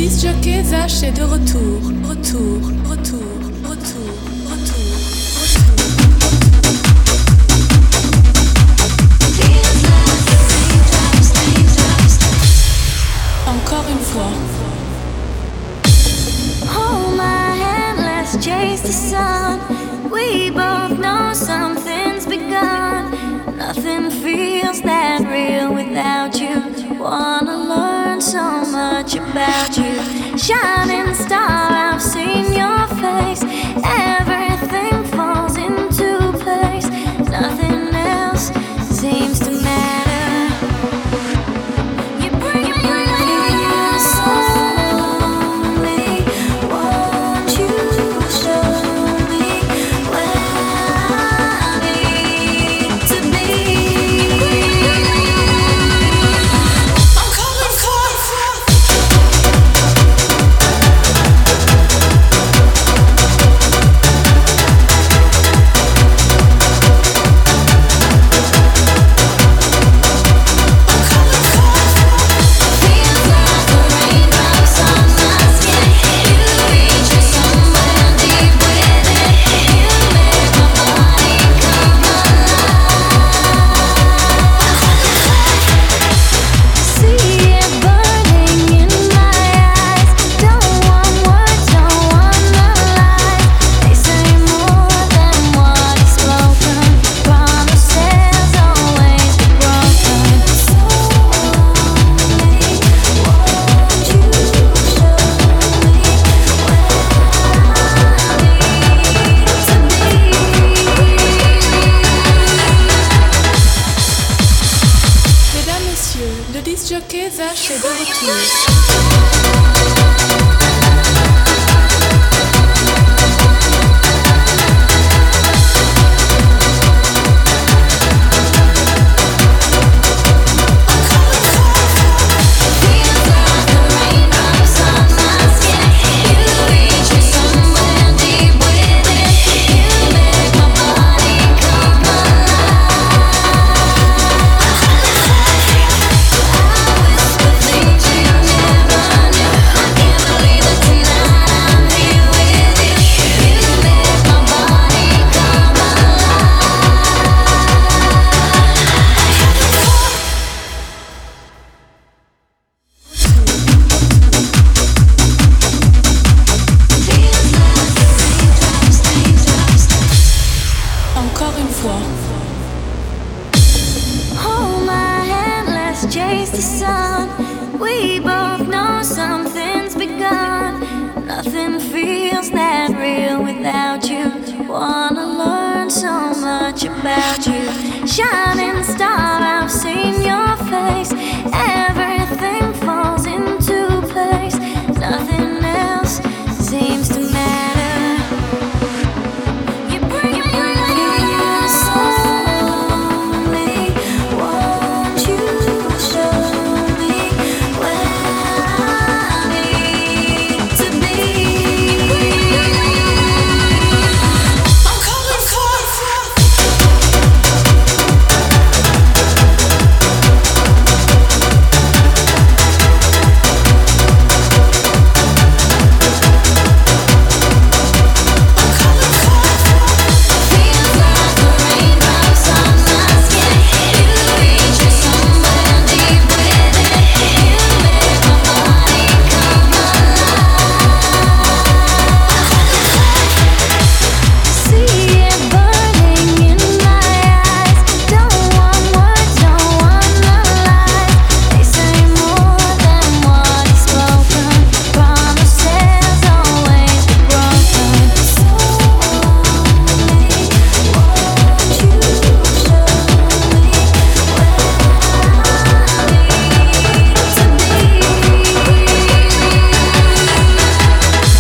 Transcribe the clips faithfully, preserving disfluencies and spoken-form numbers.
disc jockey Zach est de retour, retour, retour, retour, retour. Encore une fois. Hold my hand, let's chase the sun. We both know something's begun. Nothing feels that real without you. Wanna learn so much about you. Shining star, I've seen your face. Everything falls into place. Nothing else seems to matter.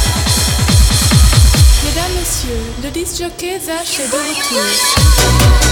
Le disc jockey Zach est de retour.